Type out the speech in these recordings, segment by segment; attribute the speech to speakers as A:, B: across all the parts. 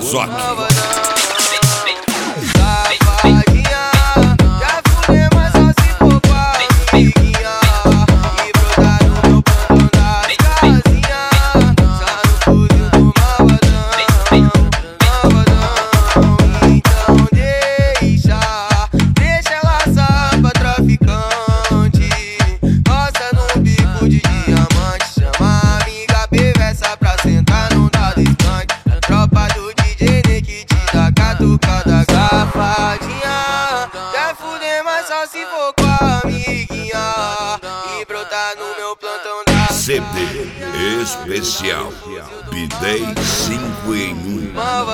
A: Zoc.
B: Safadinha, quer fuder, mas só se for com a amiguinha e brotar no meu plantão da
A: CD especial Bidei 5 em 1.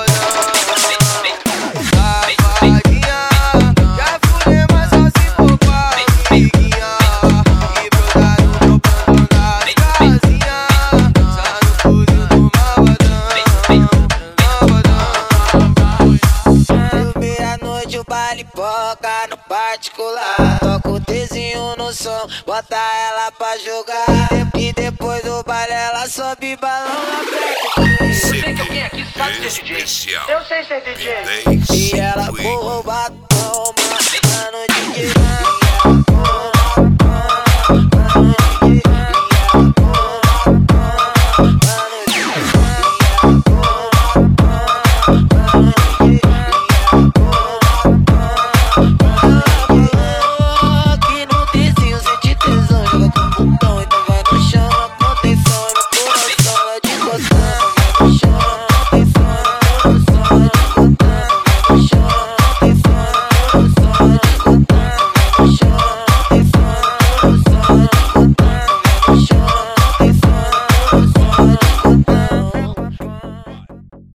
B: Pipoca no particular, toca o tezinho no som, bota ela pra jogar. E depois do baile ela sobe balão na frente.
A: CD especial
C: Eu sei ser DJ.
A: Bidei 5 em 1.